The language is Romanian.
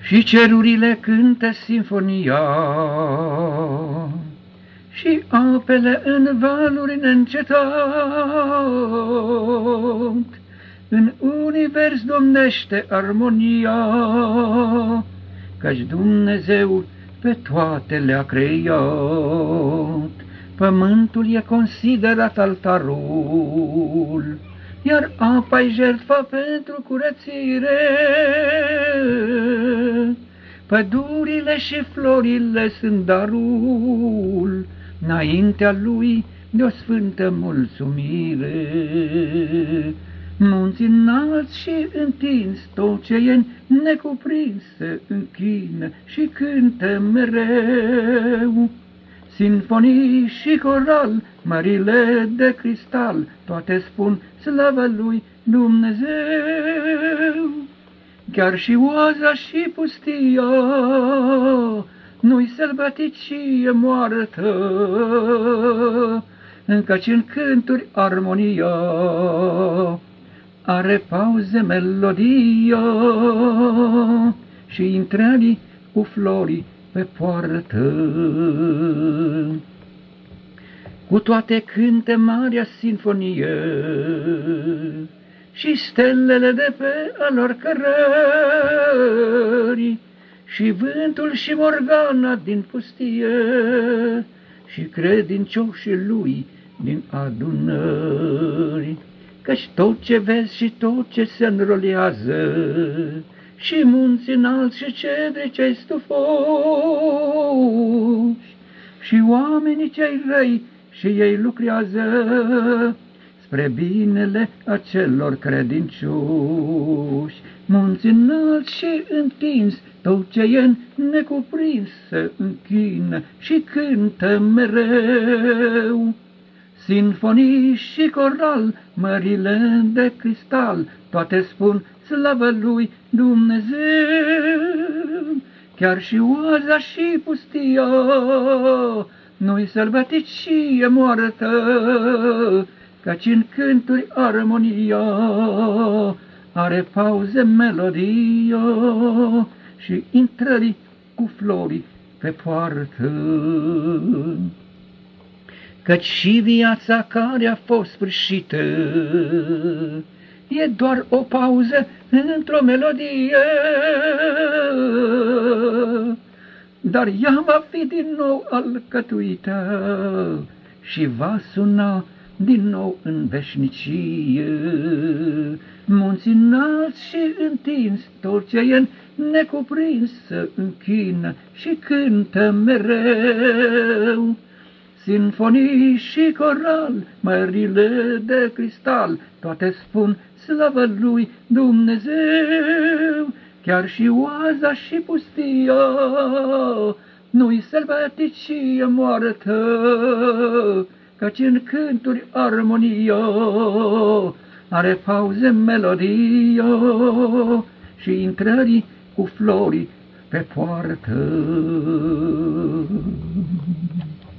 Și cerurile cântă sinfonia, și apele în valuri neîncetat. În univers domnește armonia, căci Dumnezeu pe toate le-a creat. Pământul e considerat altarul, iar apa-i jertfa pentru curățire. Pădurile și florile sunt darul, înaintea lui de-o sfântă mulțumire. Munți înalți și întins, tot ce e necuprins se închină și cântă mereu. Sinfonii și coral, mările de cristal, toate spun slavă lui Dumnezeu. Chiar și oaza și pustia nu-i sălbăticie moartă, încăci în cânturi armonia are pauze melodia și intrării cu florii pe poartă. Cu toate cânte marea sinfonie și stelele de pe alor cărări, și vântul și morgana din pustie, și credincioșii lui din adunări. Căci tot ce vezi și tot ce se înrolează, și munți înalți și cedri ce-ai stufoși, și oamenii cei răi și ei lucrează spre binele acelor credincioși. Munți înalți și întins, tot ce e necuprins se închină și cântă mereu. Sinfonii și coral, mările de cristal, toate spun slavă lui Dumnezeu. Chiar și oaza și pustia nu-i sălbăticie moartă, căci în cânturi armonia are pauze melodia și intrării cu florii pe poartă. Căci și viața care a fost sfârșită e doar o pauză într-o melodie, dar ea va fi din nou alcătuită și va suna din nou în veșnicie. Munți înalți și întins, tot ce e necuprins se închină și cântă mereu. Sinfonii și coral, mările de cristal, toate spun slavă lui Dumnezeu. Chiar și oaza și pustia nu-i sălbăticie moartă, căci în cânturi armonia are pauze melodia și intrării cu florii pe poartă.